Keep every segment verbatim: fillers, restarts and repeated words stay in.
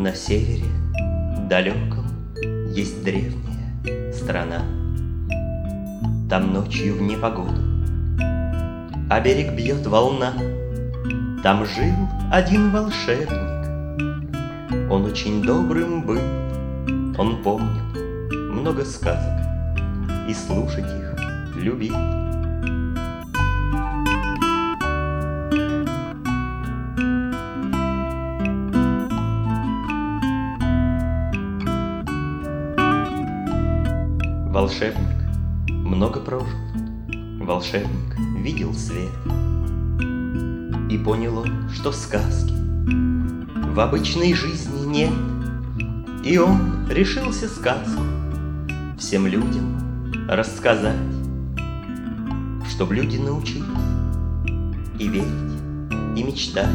На севере далеком есть древняя страна. Там ночью в непогоду а берег бьет волна. Там жил один волшебник, он очень добрым был. Он помнил много сказок и слушать их любил. Волшебник много прожил, волшебник видел свет, и понял он, что сказки в обычной жизни нет. И он решился сказку всем людям рассказать, чтоб люди научились и верить, и мечтать.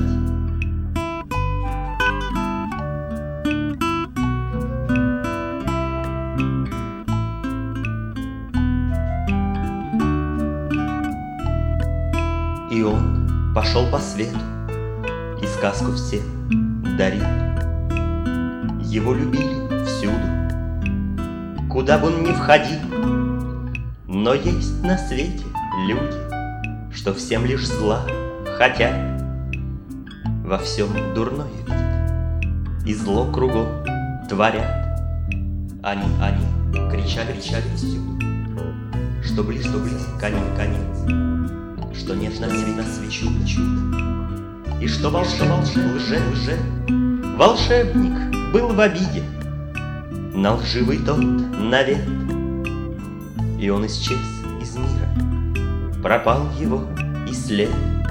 И он пошел по свету и сказку всем дарил. Его любили всюду, куда бы он ни входил. Но есть на свете люди, что всем лишь зла хотят, во всем дурное видят и зло кругом творят. Они, они кричали, кричали всюду, что близ, что близ, конец, конец, что нет на свете, на свете чудо, чудо, и что волшебник, лже, лже, волшебник был в обиде на лживый тот навет. И он исчез из мира, пропал его и след.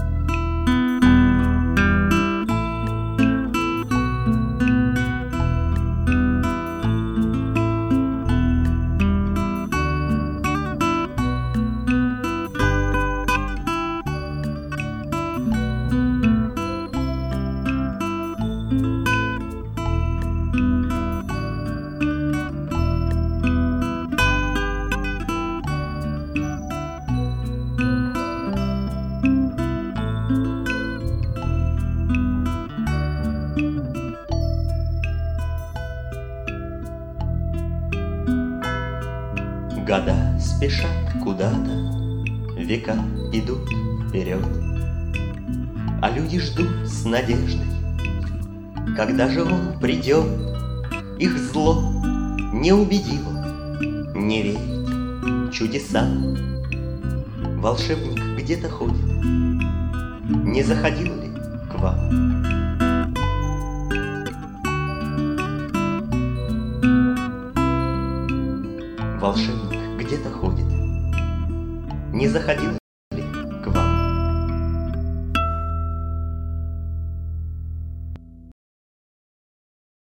Года спешат куда-то, века идут вперед, а люди ждут с надеждой, когда же он придет. Их зло не убедило не верить чудесам. Волшебник где-то ходит, не заходил ли к вам? Волшебник где-то ходит, не заходил ли